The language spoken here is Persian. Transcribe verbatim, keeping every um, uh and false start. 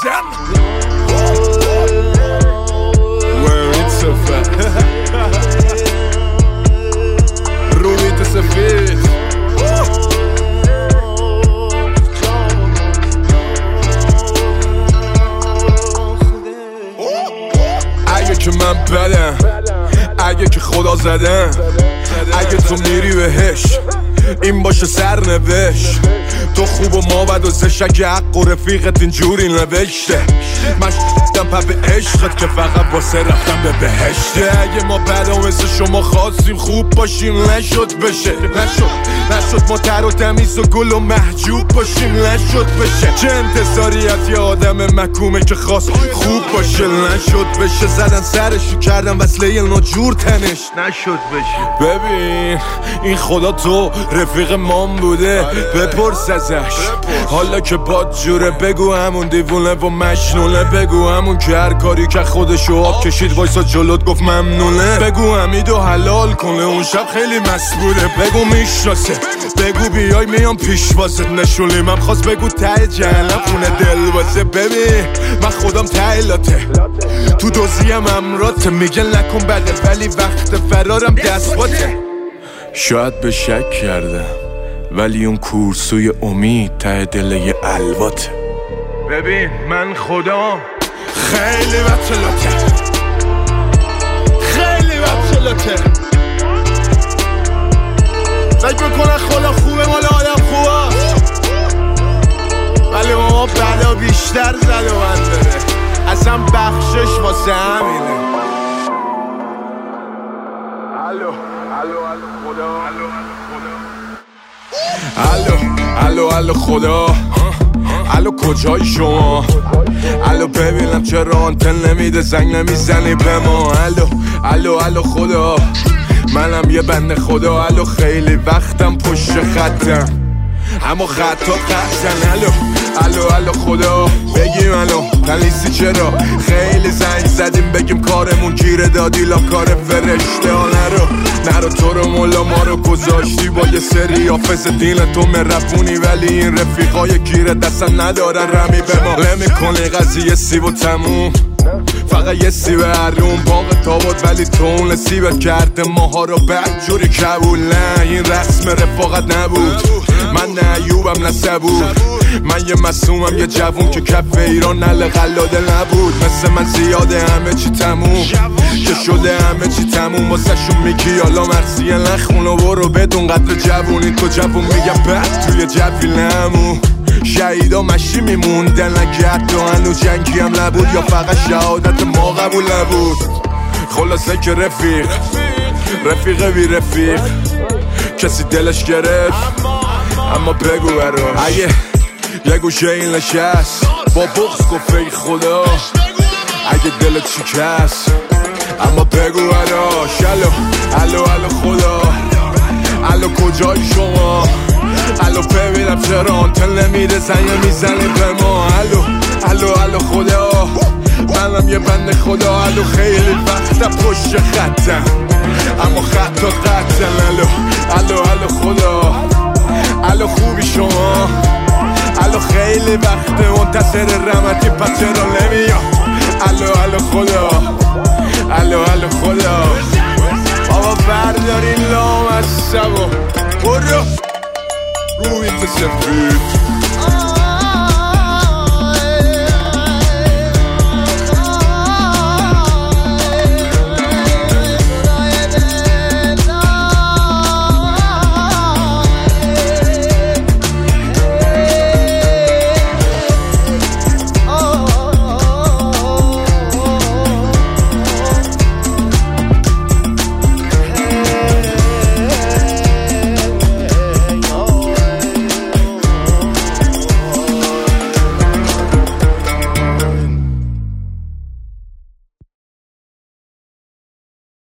بزن وین سفر رویت سفید اگه که من بدم، اگه که خدا زدم، اگه تو میری بهش این باشه سرنوشت. تو خوب و ما بد و زش، اگه حق و رفیقت اینجوری نوشته. من شدم پا به عشقت که فقط واسه رفتم به بهشته. اگه ما بدا مثل شما خواستیم خوب باشیم نشد بشه، نشد نشد ما تر و تمیز و گل و محجوب باشیم نشد بشه. چه انتظاریت یه آدم مکومه که خواست خوب باشه نشد بشه. زدن سرشو کردن وصله ناجور تنش نشد بشه. ببین این خدا تو رفیق مام بوده بپرس ازش حالا که باد جوره. بگو همون دیوونه و مجنونه، بگو همون که هر کاری که خودشو آب کشید وایسا جلوت گفت ممنونه. بگو حمیدو حلال کنه اون شب خیلی مسئوله. بگو میشناسه، بگو بیای میام پیش واسه نشونیم هم خواست. بگو ته جهنم خونه دل واسه. ببین من خودم تایلاته تو دوزیم امراته. میگه نکن بده ولی وقت فرارم دست باته. شاید به شک کردم ولی اون کورسوی امید ته دل یه الواته. ببین من خدا خیلی بچلاته، خیلی بچلاته. فکر میکنن خدا خوبه مال آدم خوبه، ولی ما بلا بیشتر زد و من داره. اصلا بخشش واسه همینه. الو الو الو خدا، الو الو خدا، الو الو خدا، الو کجایی شما؟ الو ببینم چرا آنتن نمیده زنگ نمیزنی به ما؟ الو الو الو خدا، منم یه بنده خدا. الو خیلی وقتم پشت خطم اما خطا قطعن. الو الو الو خدا، بگیم الو تلیسی چرا خیلی زنگ زدیم بگیم کارمون گیره دادی لا کار فرشته ها. نرو نرو تو رو مولا ما رو گذاشتی با یه سری حافظ دین تو مرفونی، ولی این رفیقای گیره دستن ندارن رمی به ما. نمیکنی قضیه سیب و تموم، فقط یه سیب هرون باغ تابوت، ولی تو اون سیبت کرده ماها رو بد جوری کبول. نه این رسم رفاقت نبود، من نه ایوبم نه صبور. من یه مسومم یه جوون که کف ایران نل قلاده نبود. مثل من زیاده همه چی تموم که شده همه چی تموم. واسه شون میگی حالا مرسیه نخون و برو بدون قدر جوونی. تو جوون میگم بعد توی جوی نمون. شهیدا مشی میموندن اگه حتی هنو جنگی هم نبود، یا فقط شهادت ما قبول نبود. خلاصه که رفیق رفیق بی رفیق کسی دلش گرفت، اما بگو برام اگه یه گوشه این نشست با بغض گفت ای خدا اگه دلت شکست، اما بگو براش الو الو الو خدا، الو کجایی شما؟ الو ببینم چرا آنتن نمیره زنگ میزنه به ما؟ الو الو الو خدا، منم یه بنده خدا. الو خیلی وقتا پشت خطم اما خطا قطعن. الو الو الو خدا، الو خوبی شما؟ الو خیلی وقت منتظر رحمتی پس چرا نمیام؟ الو الو خدا، الو الو خدا. بابا بردارین لام از سبا برو روی تو سفید.